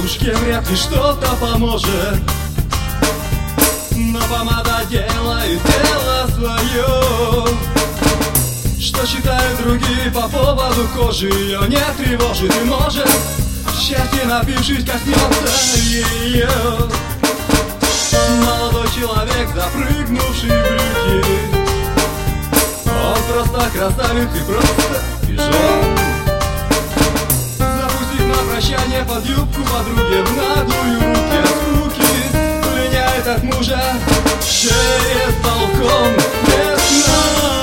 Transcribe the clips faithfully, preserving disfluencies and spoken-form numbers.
девушке вряд ли что-то поможет, но помада делает дело свое. Что считают другие по поводу кожи, ее не тревожит и может счастье напишись коснется ее. Молодой человек, запрыгнувший в брюки, он просто красавец и просто пижон. Запустив на прощание под юбку подруги в наглую руки от скуки, пленяет от мужа через балкон весна.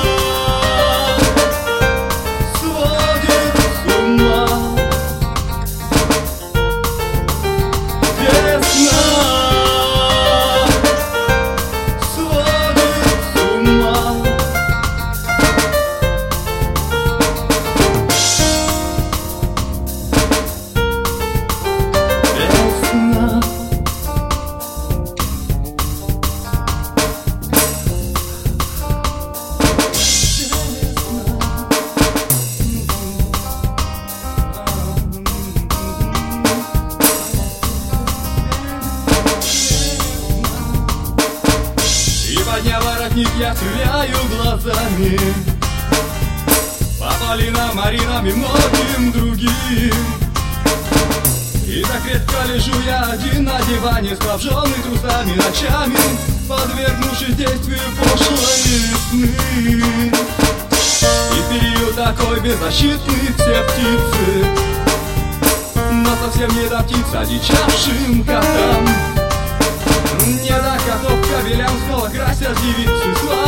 Подняв воротник, я стреляю глазами по Полинам, Маринам и многим другим. И так крепко лежу я один на диване, скрепленный трусами ночами, подвергнувшись действию пошлой весны. И в период такой беззащитны все птицы, но совсем не до птиц одичавшим котам. Не до котов кабелям снова красят девицы.